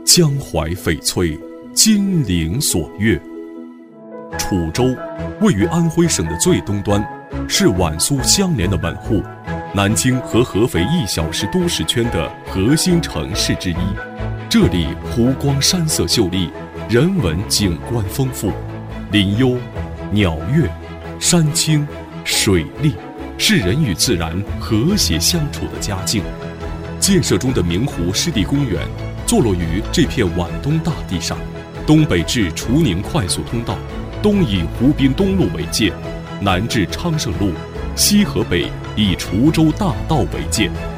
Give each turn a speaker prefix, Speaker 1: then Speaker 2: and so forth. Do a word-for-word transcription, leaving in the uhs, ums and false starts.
Speaker 1: 江淮翡翠，金陵锁月。楚州位于安徽省的最东端，是皖苏相连的门户，南京和合肥一小时都市圈的核心城市之一。这里湖光山色秀丽，人文景观丰富，林幽、鸟跃、山清、水丽，是人与自然和谐相处的佳境。建设中的明湖湿地公园坐落于这片皖东大地上，东北至楚宁快速通道，东以湖滨东路为界，南至昌盛路，西和北以滁州大道为界。